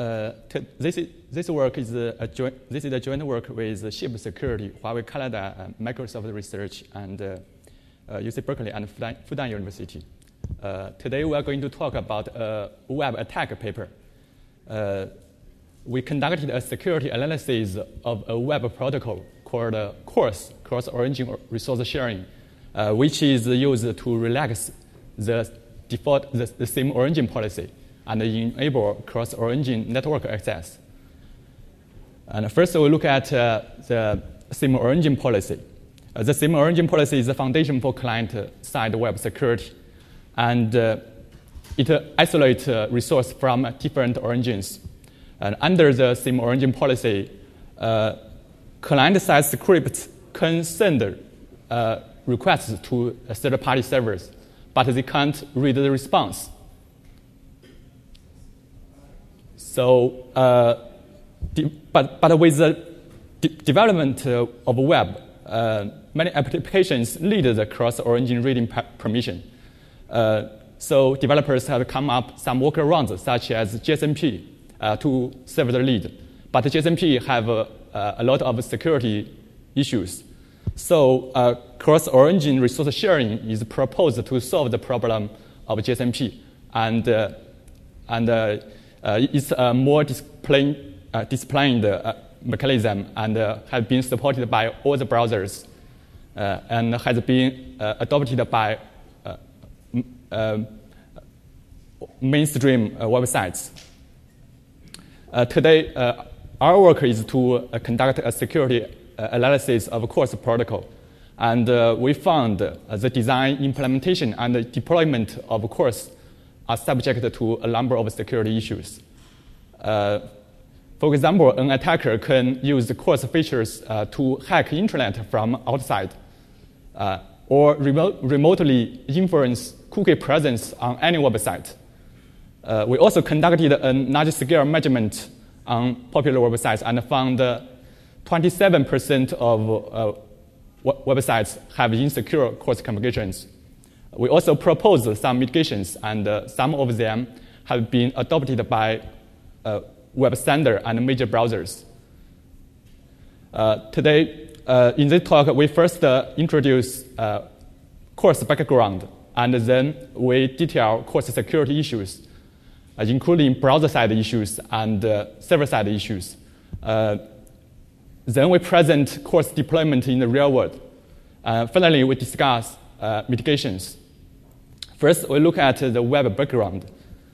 This work is a joint work with SHIP Security, Huawei Canada, Microsoft Research, and UC Berkeley and Fudan University. Today we are going to talk about a web attack paper. We conducted a security analysis of a web protocol called CORS, Cross-Origin Resource Sharing, which is used to relax the same origin policy and enable cross-origin network access. And first, we look at the same origin policy. The same origin policy is the foundation for client-side web security, and it isolates resource from different origins. And under the same origin policy, client-side scripts can send requests to third-party servers, but they can't read the response. So, but with the development of web, many applications need the cross-origin reading permission. So developers have come up some workarounds, such as JSMP, to serve the lead. But JSMP have a lot of security issues. So cross-origin resource sharing is proposed to solve the problem of JSMP, and it's a more disciplined mechanism and has been supported by all the browsers and has been adopted by mainstream websites. Today, our work is to conduct a security analysis of CORS protocol, and we found the design, implementation, and the deployment of CORS are subject to a number of security issues. For example, an attacker can use the CORS features to hack internet from outside, or remotely influence cookie presence on any website. We also conducted a large-scale measurement on popular websites and found 27% of websites have insecure CORS configurations. We also proposed some mitigations, and some of them have been adopted by web standard and major browsers. Today, in this talk, we first introduce CORS background, and then we detail CORS security issues, including browser-side issues and server-side issues. Then we present CORS deployment in the real world. Finally, we discuss mitigations. First, we look at the web background.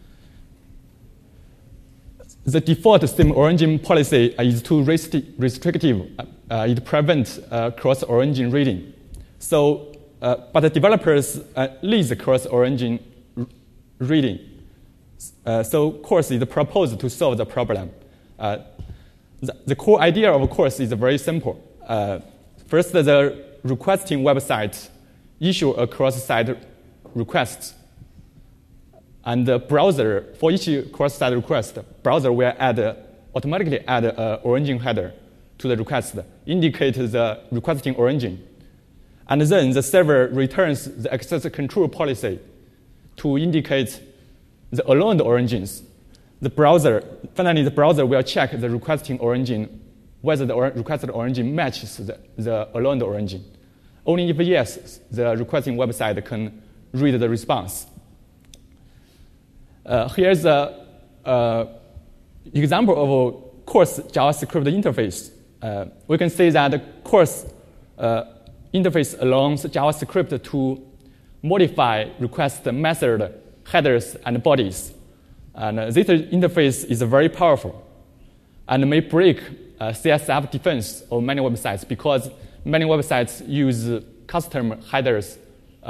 The default same origin policy is too restrictive. It prevents cross-origin reading. So, but the developers lead the cross-origin reading. So CORS is proposed to solve the problem. The core idea of CORS is very simple. First, the requesting website issue a cross-site request. And the browser, for each cross-site request, browser will automatically add an origin header to the request, indicate the requesting origin. And then the server returns the access control policy to indicate the allowed origins. Finally, the browser will check the requesting origin, whether the requested origin matches the allowed origin. Only if yes, the requesting website can read the response. Here's an example of CORS JavaScript interface. We can see that the CORS interface allows JavaScript to modify request method, headers, and bodies. And this interface is very powerful and may break CSF defense of many websites, because many websites use custom headers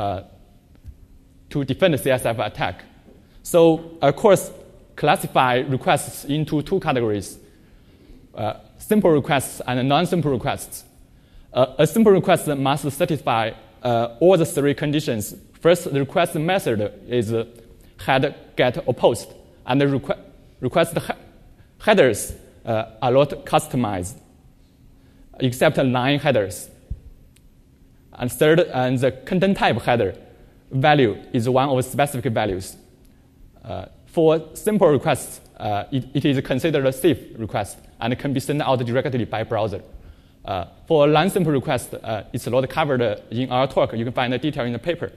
to defend the CSF attack. So, CORS classify requests into two categories, simple requests and non-simple requests. A simple request must satisfy all the three conditions. First, the request method is head, get, or post, and the request headers are not customized, except line headers. And third, the content type header value is one of specific values. for simple requests, it is considered a safe request and it can be sent out directly by browser. For non-simple requests, it's a lot covered in our talk. You can find the detail in the paper.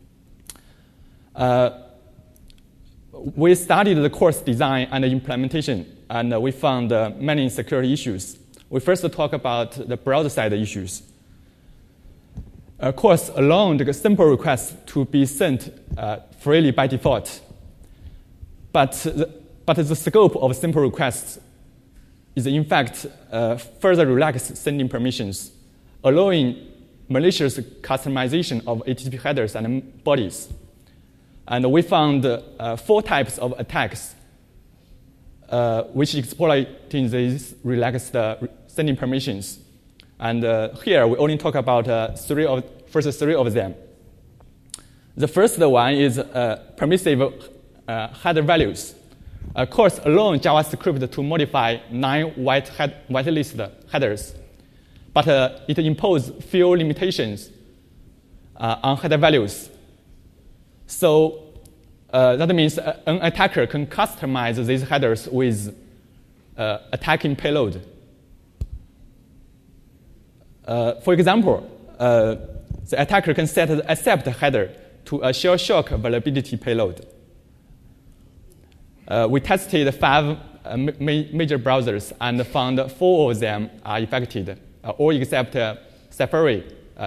We studied the course design and implementation, and we found many security issues. We first talk about the browser-side issues. Course allows the simple requests to be sent freely by default. But the scope of simple requests is in fact further relaxed sending permissions, allowing malicious customization of HTTP headers and bodies. And we found 4 types of attacks which exploiting these relaxed sending permissions. And here we only talk about first three of them. The first one is permissive header values. Course allows JavaScript to modify 9 whitelist headers, but it imposes few limitations on header values. So that means an attacker can customize these headers with attacking payload. For example, the attacker can set the accept header to a shell shock vulnerability payload. We tested 5 major browsers and found 4 of them are affected, all except Safari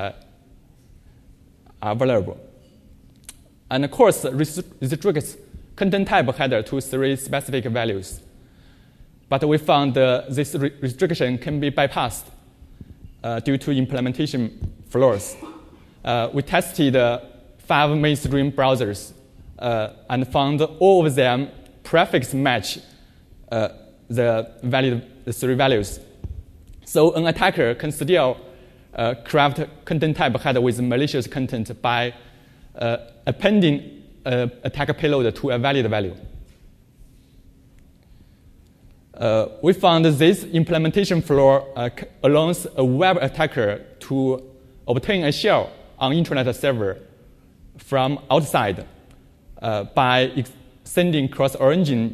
are vulnerable. And of course, restricts content type header to 3 specific values. But we found this restriction can be bypassed due to implementation flaws. We tested 5 mainstream browsers and found all of them prefix match the 3 values. So an attacker can still craft content type header with malicious content by appending attacker payload to a valid value. We found this implementation flaw allows a web attacker to obtain a shell on internet server from outside by sending cross-origin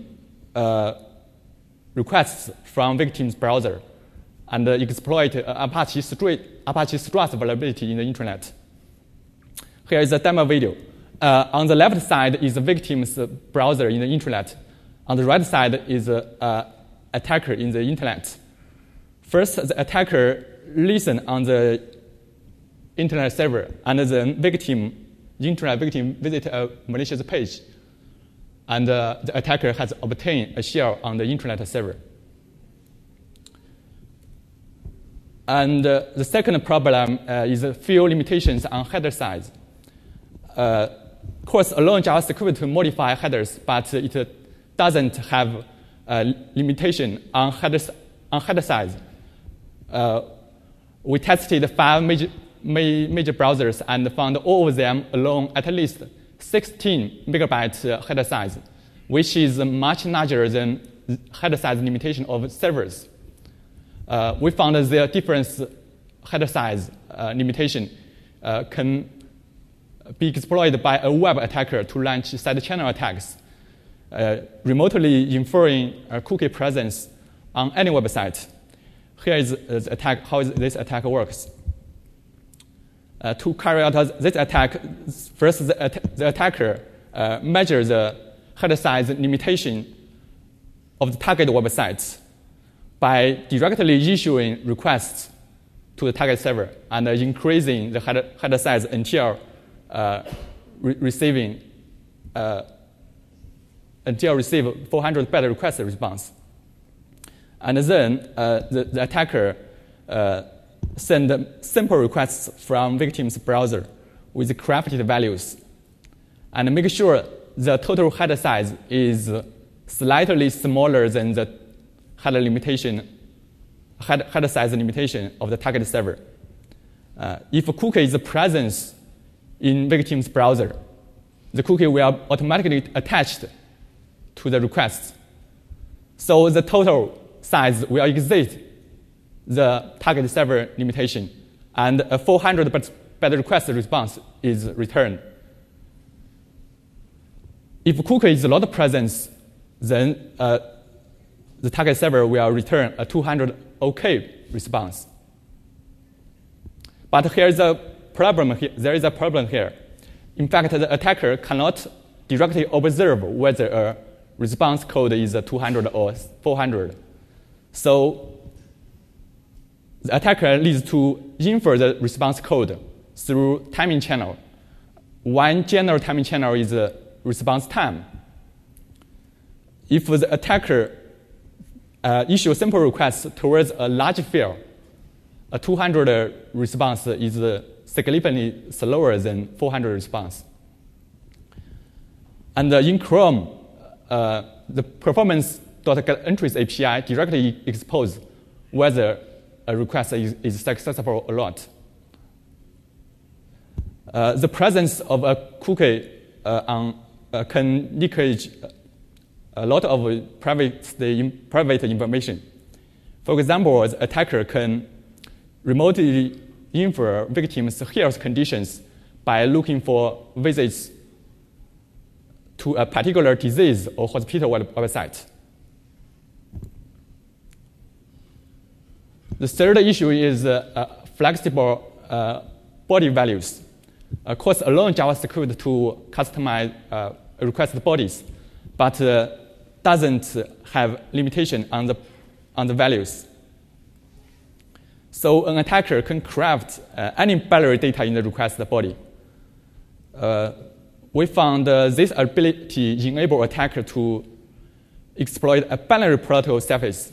requests from victim's browser and exploit Apache Struts vulnerability in the internet. Here is a demo video. On the left side is the victim's browser in the internet. On the right side is an attacker in the internet. First, the attacker listens on the internet server, and the internet victim visits a malicious page, and the attacker has obtained a shell on the internet server. And the second problem is a few limitations on header size. Course allows JavaScript to modify headers, but it doesn't have a limitation on header size. We tested 5 major browsers and found all of them allow at least 16 megabytes header size, which is much larger than header size limitation of servers. We found that the difference header size limitation can be exploited by a web attacker to launch side channel attacks, remotely inferring a cookie presence on any website. Here is the attack, how this attack works. To carry out this attack, first the attacker measures the header size limitation of the target websites by directly issuing requests to the target server and increasing the header size until receive 400 byte request response. And then the attacker send simple requests from victim's browser with crafted values and make sure the total header size is slightly smaller than the header size limitation of the target server. If a cookie is present in victim's browser, the cookie will automatically attach to the request. So the total size will exceed the target server limitation, and a 400 byte request response is returned. If cookie is not present, then the target server will return a 200 OK response. But there is a problem here. In fact, the attacker cannot directly observe whether a response code is 200 or 400. So the attacker needs to infer the response code through timing channel. One general timing channel is response time. If the attacker issues a simple request towards a large field, a 200 response is significantly slower than 400 response. And in Chrome, the performance.getEntries API directly exposes whether a request is successful or not. The presence of a cookie can leakage a lot of private information. For example, the attacker can remotely infer victims' health conditions by looking for visits to a particular disease or hospital website. The third issue is flexible body values. Course alone JavaScript to customize request bodies, but doesn't have limitation on the values. So an attacker can craft any binary data in the request body. We found this ability enable attacker to exploit a binary protocol service.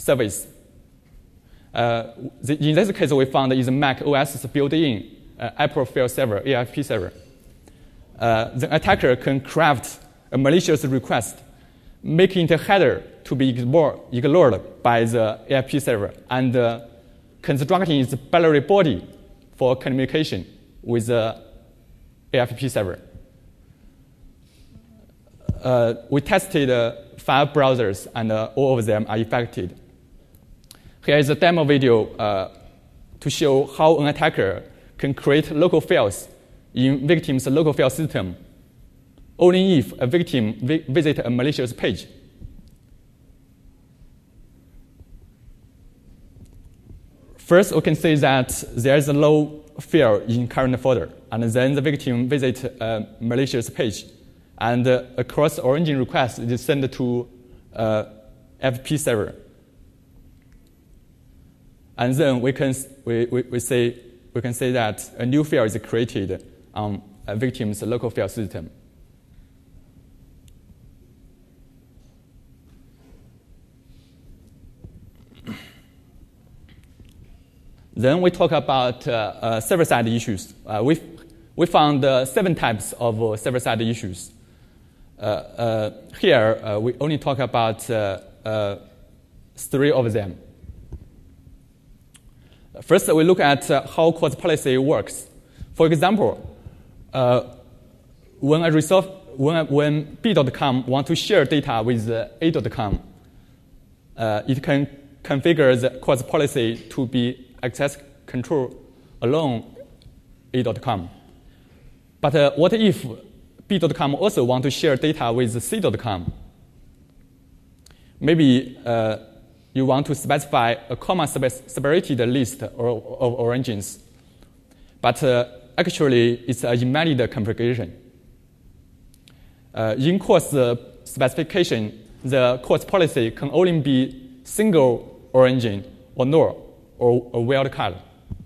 In this case, we found is Mac OS's built-in Apple file server, AFP server. The attacker can craft a malicious request, making the header to be ignored by the AFP server, and constructing its binary body for communication with the AFP server. We tested 5 browsers, and all of them are affected. Here is a demo video to show how an attacker can create local files in victim's local file system only if a victim visits a malicious page. First, we can say that there is a low file in current folder, and then the victim visits a malicious page, and a cross-origin request is sent to FP server. And then we can say that a new file is created on a victim's local file system. Then we talk about server-side issues. We found 7 types of server-side issues. Here, we only talk about 3 of them. First, we look at how course policy works. For example, when B.com wants to share data with A.com, it can configure the course policy to be access control alone A.com. But what if B.com also wants to share data with C.com? Maybe you want to specify a comma-separated list of origins, but actually it's a invalid configuration. In course specification, the course policy can only be single origin or null or a wildcard.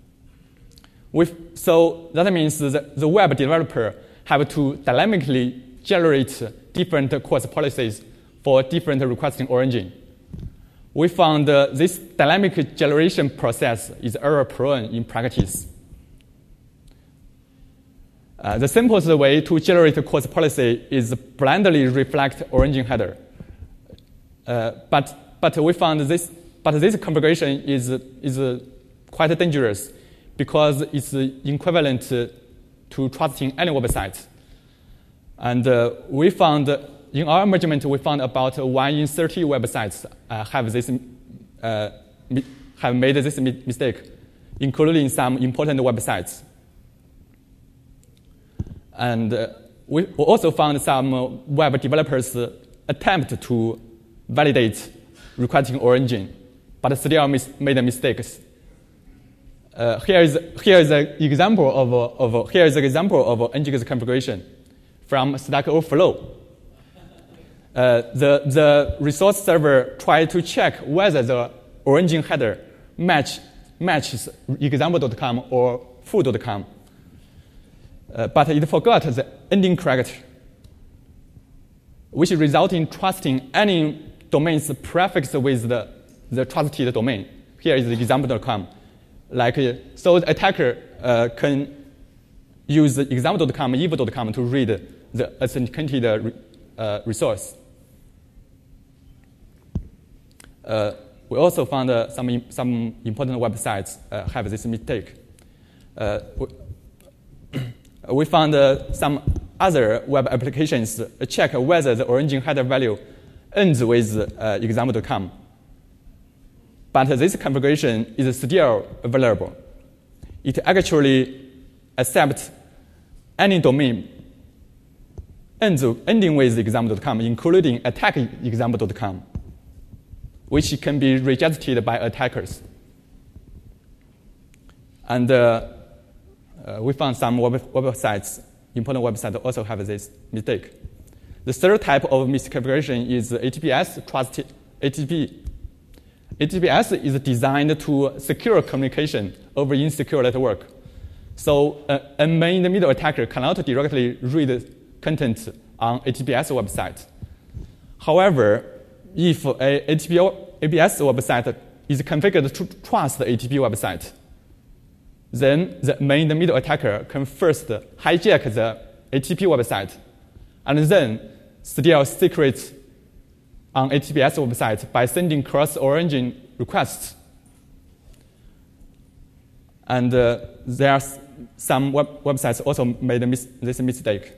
So that means the web developer have to dynamically generate different course policies for different requesting origin. We found this dynamic generation process is error-prone in practice. The simplest way to generate a course policy is blindly reflect origin header. But we found this configuration is quite dangerous because it's equivalent to trusting any website. And we found in our measurement, we found about 1 in 30 websites have made this mistake, including some important websites. And we also found some web developers attempt to validate requesting origin, but still made mistakes. Here is an example of Nginx configuration from Stack Overflow. The resource server tried to check whether the origin header matches example.com or foo.com, but it forgot the ending character, which resulted in trusting any domain's prefix with the trusted domain. Here is the example.com. So the attacker can use the example.com, evil.com to read the authenticated resource. We also found some important websites have this mistake. We found some other web applications check whether the origin header value ends with example.com. But this configuration is still available. It actually accepts any domain ending with example.com, including attack example.com, which can be rejected by attackers. And we found some websites, important websites also have this mistake. The third type of misconfiguration is HTTPS trusted HTTP. HTTPS is designed to secure communication over insecure network. So a man-in-the-middle attacker cannot directly read content on HTTPS website. However, if a HTTPS website is configured to trust the HTTP website, then the man-in-the-middle attacker can first hijack the HTTP website and then steal secrets on HTTPS website by sending cross-origin requests. And there are some websites also made this mistake.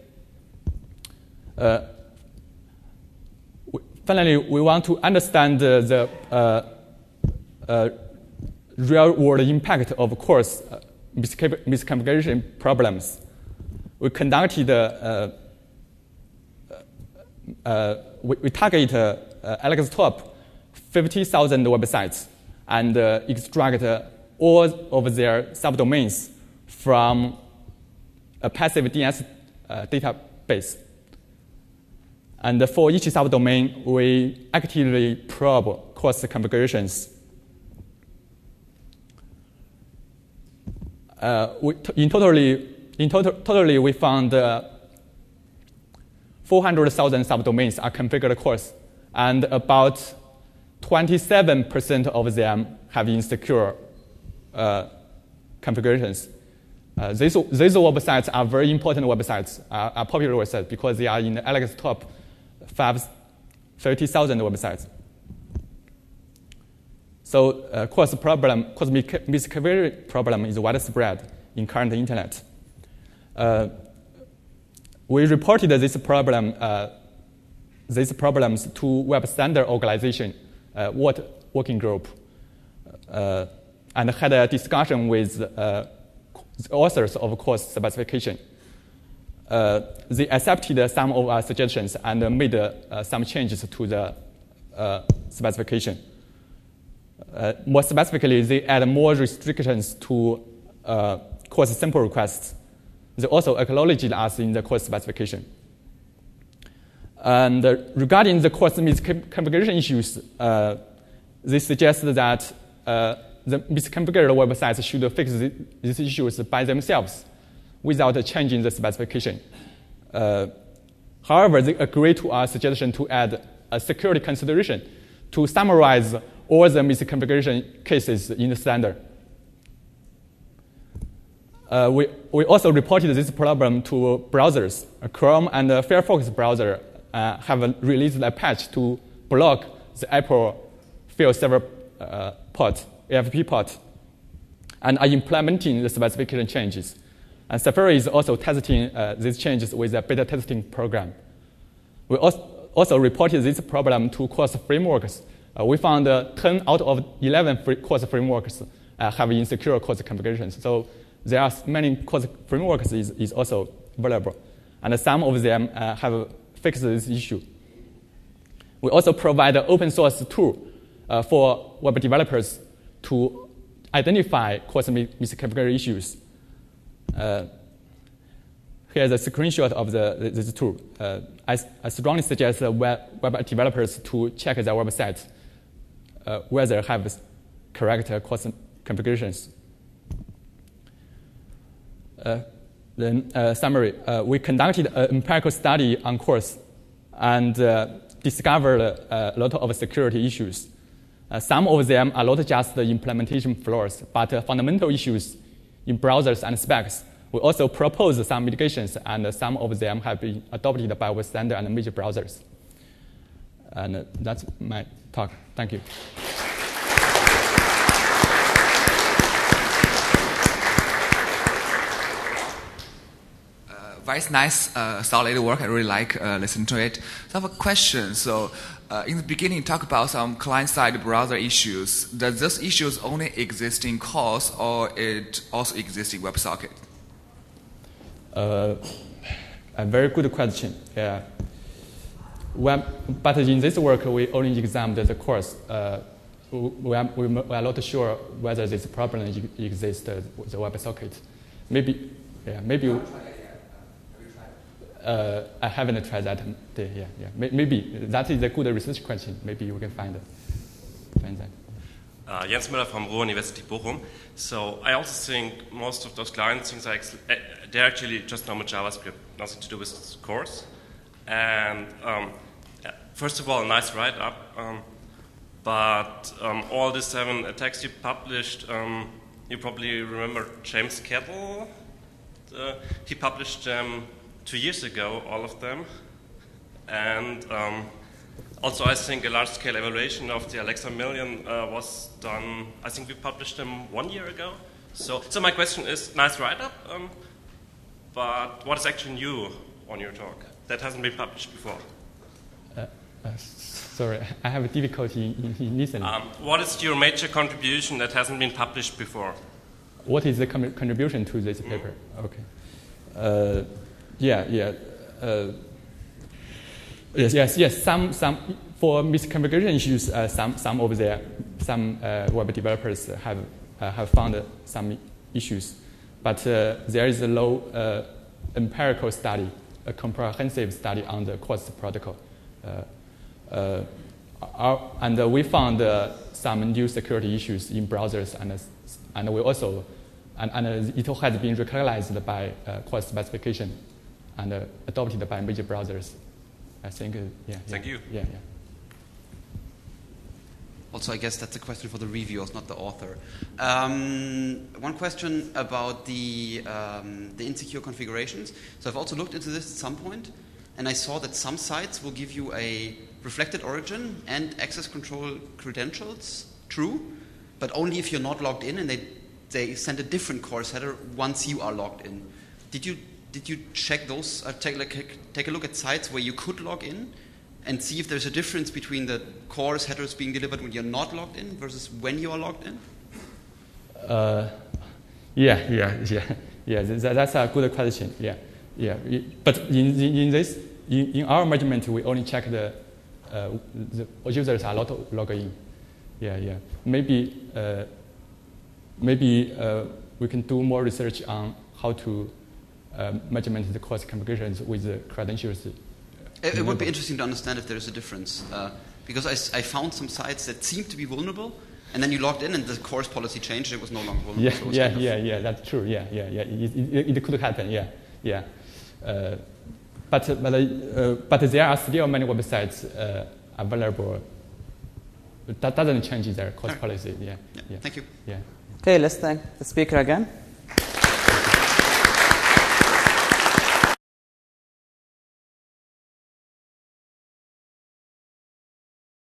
Finally, we want to understand the real-world impact of course misconfiguration problems. We conducted we target Alex Top 50,000 websites and extract all of their subdomains from a passive DNS database. And for each subdomain, we actively probe course configurations. Totally, we found 400,000 subdomains are configured course, and about 27% of them have insecure configurations. These websites are very important websites, are popular websites because they are in the Alex Top 30,000 websites. So course misconfiguration problem is widespread in current internet. We reported these problems to Web Standard Organization, working group, and had a discussion with the authors of course specification. They accepted some of our suggestions and made some changes to the specification. More specifically, they add more restrictions to course sample requests. They also acknowledged us in the course specification. And regarding the course misconfiguration issues, they suggest that the misconfigured websites should fix these issues by themselves without changing the specification. However, they agree to our suggestion to add a security consideration to summarize all the misconfiguration cases in the standard. We also reported this problem to browsers. Chrome and Firefox browser have released a patch to block the Apple file server port, AFP port, and are implementing the specification changes. And Safari is also testing these changes with a beta testing program. We also reported this problem to course frameworks. We found 10 out of 11 course frameworks have insecure course configurations. So there are many course frameworks is also available. and some of them have fixed this issue. We also provide an open source tool for web developers to identify course misconfiguration issues. Here's a screenshot of this tool. I strongly suggest web developers to check their website whether they have correct course configurations. Then summary. We conducted an empirical study on course and discovered a lot of security issues. Some of them are not just the implementation flaws, but fundamental issues in browsers and specs. We also propose some mitigations, and some of them have been adopted by web standard and major browsers. And that's my talk. Thank you. Very nice, solid work. I really like listening to it. So I have a question. So in the beginning, talk about some client-side browser issues. Does those issues only exist in CORS, or it also exists in WebSocket? A very good question. Yeah. But in this work, we only examined the course. We are not sure whether this problem exists the WebSocket. Maybe. I haven't tried that. Yeah. Maybe that is a good research question. Maybe you can find that. Jens Müller from Ruhr University Bochum. So I also think most of those client things they're actually just normal JavaScript, nothing to do with CORS. And first of all, nice write-up. But all the 7 attacks you published, you probably remember James Kettle. He published them 2 years ago, all of them. And also, I think a large-scale evaluation of the Alexa Million was done. I think we published them 1 year ago. So my question is, nice write-up, but what is actually new on your talk that hasn't been published before? Sorry, I have difficulty in listening. What is your major contribution that hasn't been published before? What is the contribution to this paper? Okay. Yes. Some for misconfiguration issues, some web developers have found some issues, but there is a low empirical study, a comprehensive study on the CORS protocol, and we found some new security issues in browsers, and we also and it has been recognized by CORS specification and adopted by major browsers. I think, Thank you. Yeah. Also, I guess that's a question for the reviewers, not the author. One question about the insecure configurations. So I've also looked into this at some point, and I saw that some sites will give you a reflected origin and access control credentials, true, but only if you're not logged in, and they send a different CORS header once you are logged in. Did you check those? Take a look at sites where you could log in and see if there's a difference between the CORS headers being delivered when you're not logged in versus when you are logged in? That's a good question. Yeah. But in our measurement, we only check the users are not logged in. Yeah. Maybe we can do more research on how to measurement the CORS configurations with the credentials. It would be interesting to understand if there is a difference, because I found some sites that seemed to be vulnerable, and then you logged in and the CORS policy changed, it was no longer vulnerable. Yeah, that's true. Yeah. It could happen. Yeah. But there are still many websites are vulnerable. That doesn't change their CORS policy. Yeah. Thank you. Yeah. Okay, let's thank the speaker again.